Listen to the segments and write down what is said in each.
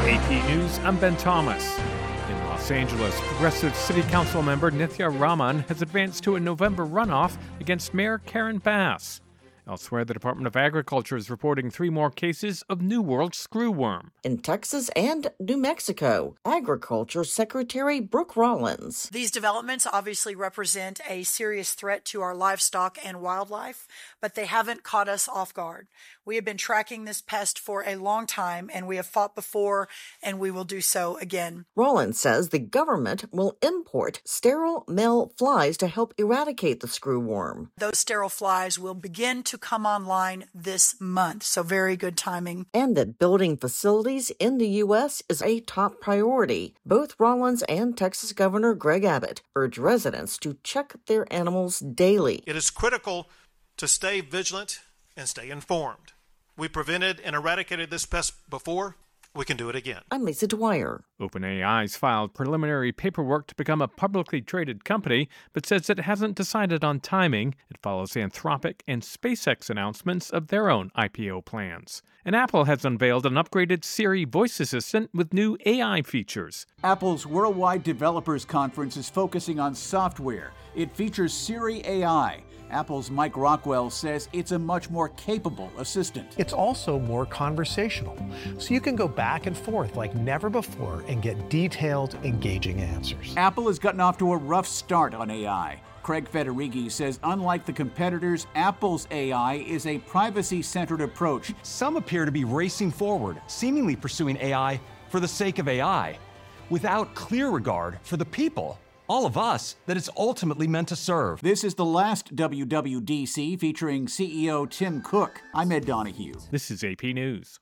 AP News, I'm Ben Thomas. In Los Angeles, Progressive City Council member Nithya Raman has advanced to a November runoff against Mayor Karen Bass. Elsewhere, the Department of Agriculture is reporting 3 more cases of New World screwworm. In Texas and New Mexico, Agriculture Secretary Brooke Rollins. These developments obviously represent a serious threat to our livestock and wildlife, but they haven't caught us off guard. We have been tracking this pest for a long time, and we have fought before, and we will do so again. Rollins says the government will import sterile male flies to help eradicate the screwworm. Those sterile flies will begin to come online this month, so very good timing. And that building facilities in the U.S. is a top priority. Both Rollins and Texas Governor Greg Abbott urge residents to check their animals daily. It is critical to stay vigilant and stay informed. We prevented and eradicated this pest before. We can do it again. I'm Lisa Dwyer. OpenAI's filed preliminary paperwork to become a publicly traded company, but says it hasn't decided on timing. It follows Anthropic and SpaceX announcements of their own IPO plans. And Apple has unveiled an upgraded Siri voice assistant with new AI features. Apple's Worldwide Developers Conference is focusing on software. It features Siri AI. Apple's Mike Rockwell says it's a much more capable assistant. It's also more conversational, so you can go back and forth like never before and get detailed, engaging answers. Apple has gotten off to a rough start on AI. Craig Federighi says unlike the competitors, Apple's AI is a privacy-centered approach. Some appear to be racing forward, seemingly pursuing AI for the sake of AI, without clear regard for the people, all of us, that it's ultimately meant to serve. This is the last WWDC featuring CEO Tim Cook. I'm Ed Donahue. This is AP News.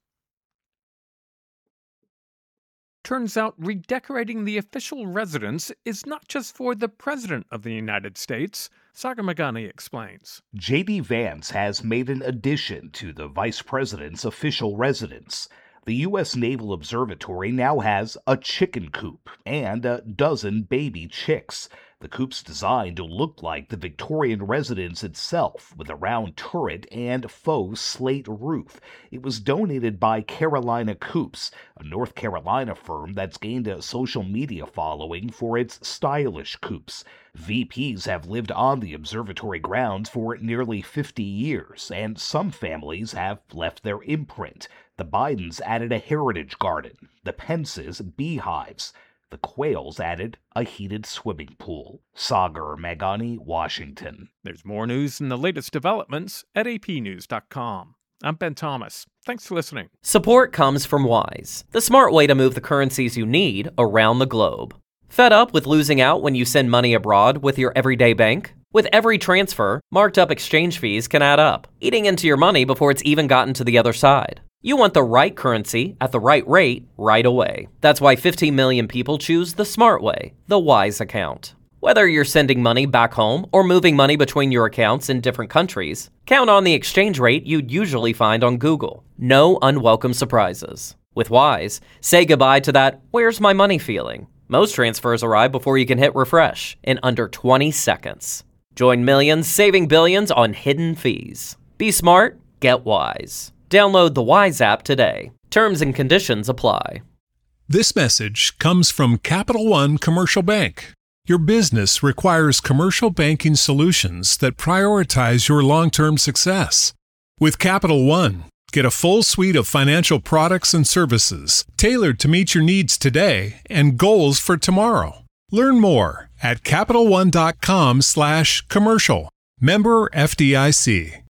Turns out redecorating the official residence is not just for the President of the United States. Sagar Meghani explains. J.D. Vance has made an addition to the Vice President's official residence. The U.S. Naval Observatory now has a chicken coop and a dozen baby chicks. The coop's designed to look like the Victorian residence itself, with a round turret and faux slate roof. It was donated by Carolina Coops, a North Carolina firm that's gained a social media following for its stylish coops. VPs have lived on the observatory grounds for nearly 50 years, and some families have left their imprint. The Bidens added a heritage garden, the Pences beehives. The Quayles added a heated swimming pool. Sagar Meghani, Washington. There's more news and the latest developments at apnews.com. I'm Ben Thomas. Thanks for listening. Support comes from Wise, the smart way to move the currencies you need around the globe. Fed up with losing out when you send money abroad with your everyday bank? With every transfer, marked up exchange fees can add up, eating into your money before it's even gotten to the other side. You want the right currency at the right rate right away. That's why 15 million people choose the smart way, the Wise account. Whether you're sending money back home or moving money between your accounts in different countries, count on the exchange rate you'd usually find on Google. No unwelcome surprises. With Wise, say goodbye to that "where's my money" feeling. Most transfers arrive before you can hit refresh in under 20 seconds. Join millions saving billions on hidden fees. Be smart, get Wise. Download the Wise app today. Terms and conditions apply. This message comes from Capital One Commercial Bank. Your business requires commercial banking solutions that prioritize your long-term success. With Capital One, get a full suite of financial products and services tailored to meet your needs today and goals for tomorrow. Learn more at CapitalOne.com/commercial. Member FDIC.